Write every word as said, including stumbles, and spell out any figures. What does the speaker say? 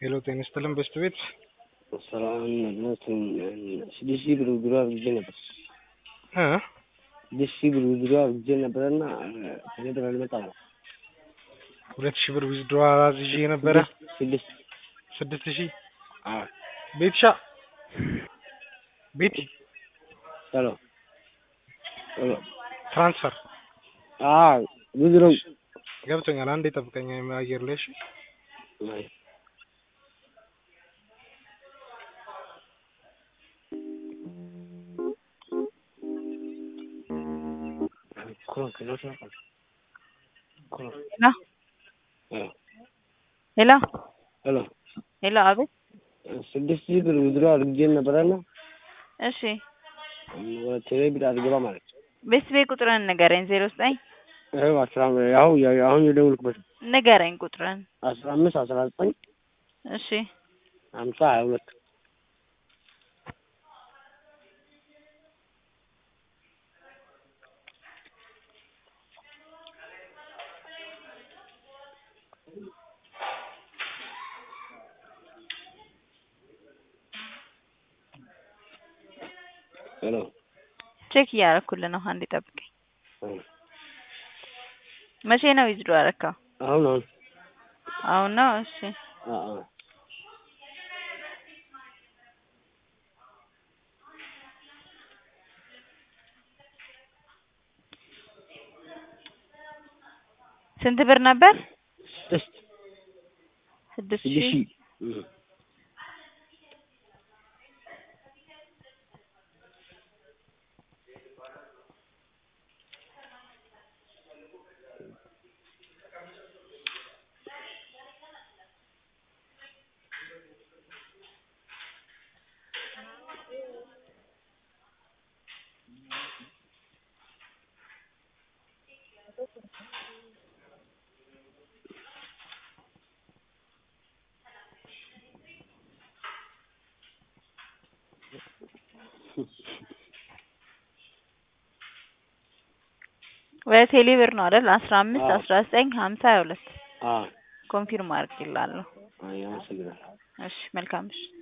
ሄሎ ጤና ይስጥልን በስት ቤት ሰላም ነትን ስድስት ሺህ ብር ብር አድርጌ ነበር እ ስድስት ሺህ ብር ብር አድርጌ ነበርና ተነደረ አልመጣም ሁለት ሺህ ብር ዊዝድሮ አዝዤ ነበረ ስድስት ስድስት ሺህ አ ቤትሻ ቤቲ ሄሎ ሄሎ ትራንስፈር አ ዊዝድሮ ገብቶኛል አንዴ ጠብቀኝ አየር ላይ እሺ አይ Hello. ሄሎ Hello አቤት ስድስት ሺህ ብር ዊዝድሮ አድርጌ ነበርና እሺ ወደ ቢራ አድርገባ ማለት ቤት ቤት ቁጥርን ንገረኝ ዜሮ ዘጠኝ አይ አስራ ያው አሁን የደውልኩበት ንገረኝ ቁጥርን አስራ አምስት አስራ ዘጠኝ እሺ ሃምሳ ሃያ ሁለት ሄሎ ቼክ እያደረኩልህ ነው አንዴ ጠብቀኝ መቼ ነው ዊዝድሮ ያደረከው አሁን አሁን አሁን ነው እሺ አ አ ስንት ብር ነበር ስድስት ስድስት ሺህ ሺህ ወይ ቴሌ ብር ነው አይደል አስራ አምስት አስራ ዘጠኝ ሃምሳ ሃያ ሁለት አ ኮንፊርም አድርጌልሃለሁ አይ አመሰግናለሁ እሺ መልካም እሺ